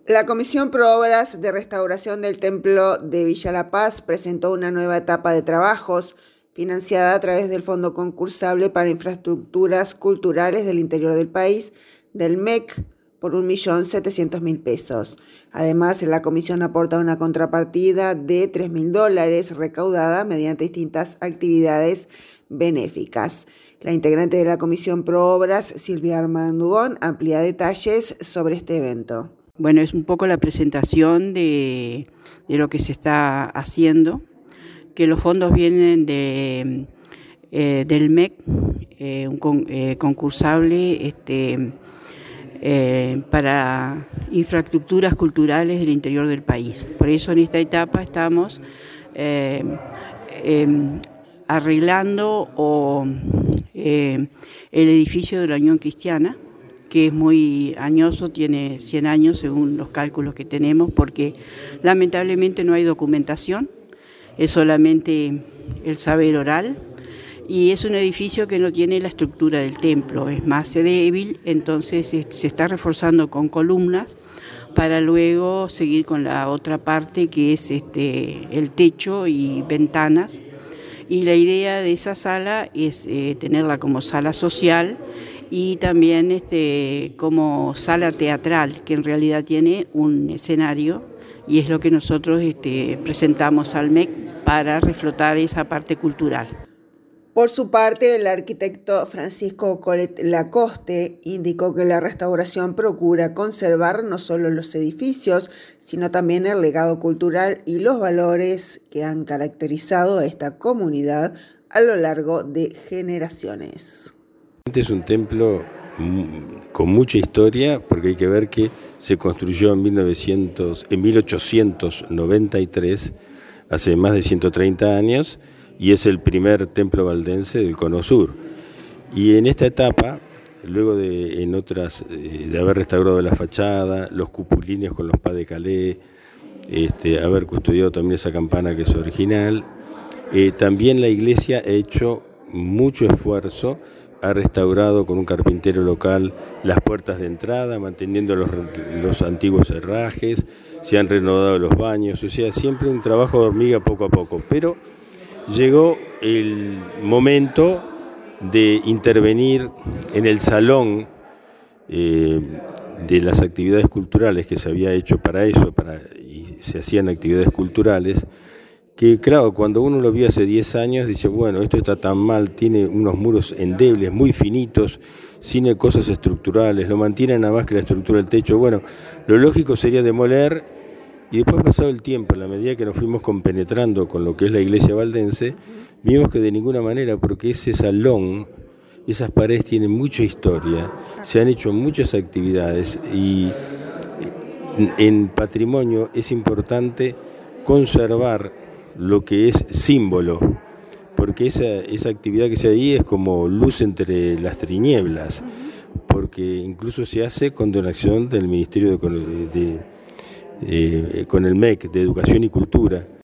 La Comisión Pro Obras de Restauración del Templo de Villa La Paz presentó una nueva etapa de trabajos financiada a través del Fondo Concursable para Infraestructuras Culturales del Interior del País, del MEC, por 1.700.000 pesos. Además, la comisión aporta una contrapartida de $3.000 recaudada mediante distintas actividades benéficas. La integrante de la Comisión Pro Obras, Silvia Armandugón, amplía detalles sobre este evento. Bueno, es un poco la presentación de lo que se está haciendo, que los fondos vienen del MEC, un concursable para infraestructuras culturales del interior del país. Por eso en esta etapa estamos arreglando el edificio de la Unión Cristiana, que es muy añoso, tiene 100 años según los cálculos que tenemos, porque lamentablemente no hay documentación, es solamente el saber oral, y es un edificio que no tiene la estructura del templo, es más débil, entonces se está reforzando con columnas para luego seguir con la otra parte que es el techo y ventanas. Y la idea de esa sala es tenerla como sala social y también como sala teatral, que en realidad tiene un escenario, y es lo que nosotros presentamos al MEC para reflotar esa parte cultural. Por su parte, el arquitecto Francisco Colet Lacoste indicó que la restauración procura conservar no solo los edificios, sino también el legado cultural y los valores que han caracterizado a esta comunidad a lo largo de generaciones. Este es un templo con mucha historia, porque hay que ver que se construyó en 1893, hace más de 130 años, y es el primer templo valdense del Cono Sur. Y en esta etapa, luego de haber restaurado la fachada, los cupulines con los pas de Calais, haber custodiado también esa campana que es original, también la iglesia ha hecho mucho esfuerzo, ha restaurado con un carpintero local las puertas de entrada, manteniendo los antiguos herrajes, se han renovado los baños, o sea, siempre un trabajo de hormiga poco a poco, pero llegó el momento de intervenir en el salón de las actividades culturales que se había hecho para eso, y se hacían actividades culturales, que claro, cuando uno lo vio hace 10 años, dice, bueno, esto está tan mal, tiene unos muros endebles, muy finitos, sin cosas estructurales, lo mantiene nada más que la estructura del techo. Bueno, lo lógico sería demoler, y después pasado el tiempo, a la medida que nos fuimos compenetrando con lo que es la iglesia valdense, vimos que de ninguna manera, porque ese salón, esas paredes tienen mucha historia, se han hecho muchas actividades, y en patrimonio es importante conservar lo que es símbolo, porque esa actividad que se hace ahí es como luz entre las tinieblas, porque incluso se hace con donación del Ministerio con el MEC de Educación y Cultura.